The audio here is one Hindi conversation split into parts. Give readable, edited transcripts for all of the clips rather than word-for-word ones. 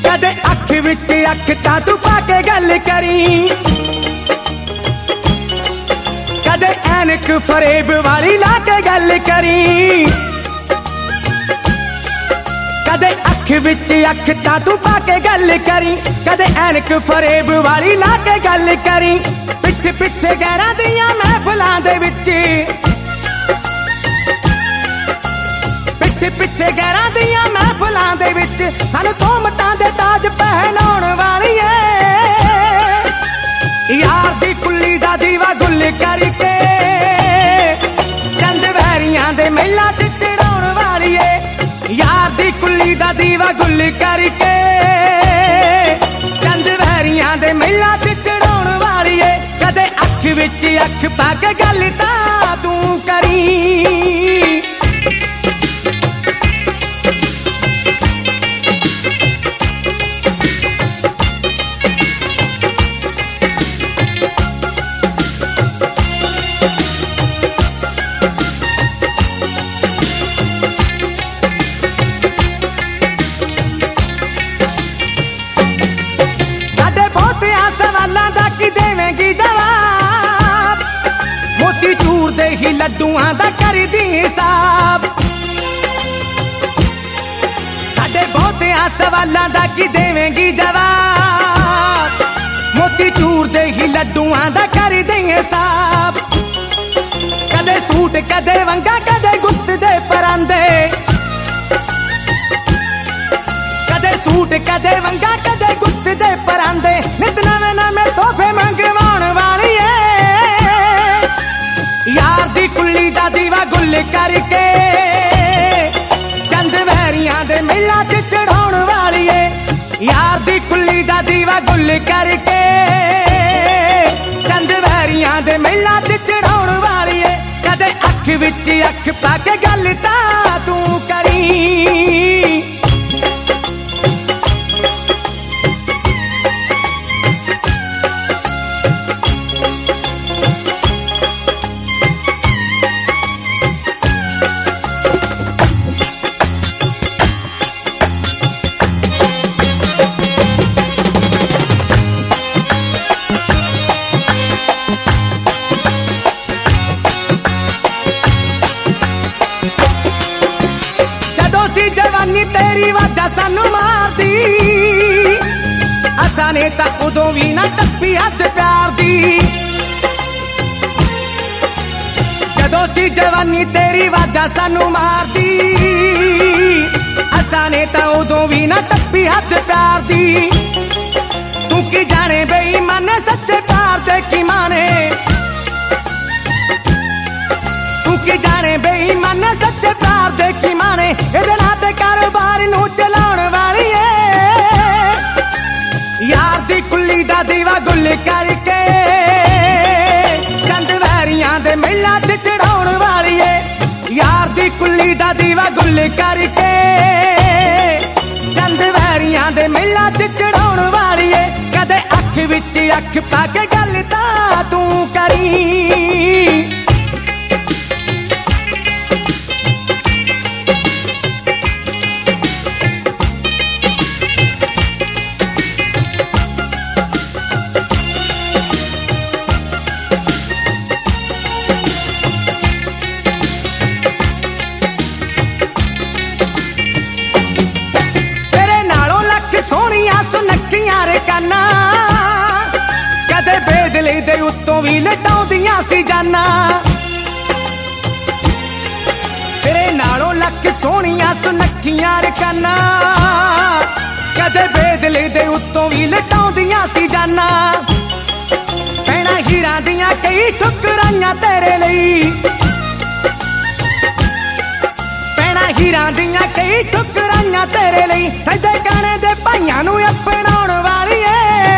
कदे अख विच अख तां तू पा के गल करी, कदे ऐनक फरेब वाली ला के गल करी। कदे अख विच अख तां तू पा के गल करी, कदे ऐनक फरेब वाली ला के गल करी। पिठ पिछे गैरां दियां महफिलां दे विच, पिठ पिछे गैरां दियां महफिलां दे विच सानू तोहमतां दे ताज पहनाउण वाली ऐ। यार दी कुल्ली दा दीवा गुल करके चंद वैरियां दे मेला च चढ़ाउण वाली ऐ। यार दी कुल्ली दा दीवा गुल करके चंद वैरियां दे मेला च चढ़ाउण वाली ऐ। कदे अख विच अख पा के गल तां तू करी। चूर दे ही लड्डूआं दा कर दी हिसाब, साडे बहुतियां सवालां दा की देवेंगी जवाब। मोती चूर दे ही लड्डूआं दा कर दी हिसाब। कदे सूट कदे वंगा कदे गुत्त दे परांदे, कदे सूट कदे वंगा कदे गुत्त दे परांदे। नित नवें नवें तोहफे मंगवाउण वाली ऐ। यार दी कुल्ली दा दीवा गुल करके चंद वैरियां दे मेला च चढ़ाउण वाली ऐ। यार दी कुल्ली दा दीवा गुल करके चंद वैरियां दे मेला च चढ़ाउण वाली ऐ। कदे अख विच अख पा के गल तां तू करी। तेरी वजह सानू मारदी, असां ने तां उदों भी ना टप्पी हद प्यार दी। जदों सी जवानी तेरी वजह सानू मारदी, असां ने तां उदों भी ना टप्पी हद प्यार दी। तू की जाने बेईमान सच्चे प्यार दे की माने, तू की जाने बेईमान सच्चे प्यार दे की माने। इहदे नाल ते कारोबार नू चलाउण वाली ऐ। यार दी कुल्ली दा दीवा गुल करके चंद वैरियां दे मेला च चढ़ाउण वाली ऐ। यार दी कुल्ली दा दीवा गुल करके चंद वैरियां दे मेला च चढ़ाउण वाली ऐ। कदे अख विच अख पा के गल तां तू करी। कदे बेदली दे उत्तों भी लटाउंदियां सी जाना, तेरे नालों लख सोहणियां सुनखियां रकाना। कदे बेदली दे उत्तों भी लटाउंदियां सी जाना। भैणां हीरां दियां कई ठुकराइयां तेरे लई, भैणां हीरां दियां कई ठुकराइयां तेरे लई। सजदे गाने दे भाइयां नू अपनाउण वाली ऐ।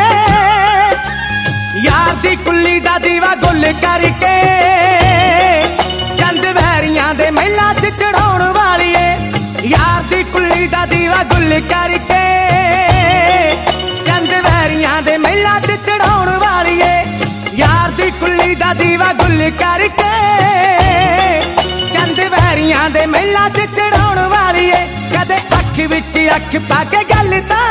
यार दी कुल्ली दा दीवा गुल करके चंद वैरियां दे मेला च चढ़ाउण वाली ऐ। यार दी कुल्ली दा दीवा गुल करके चंद वैरियां दे मेला च चढ़ाउण वाली ऐ। यार दी कुल्ली दा दीवा गुल करके चंद वैरियां दे मेला च चढ़ाउण वाली ऐ। कदे अख विच अख पा के गल तां